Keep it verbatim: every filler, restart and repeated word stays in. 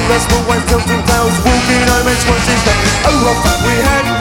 That's what wives tell some tales. Walking home and squashing stuff. Oh, what fun we had.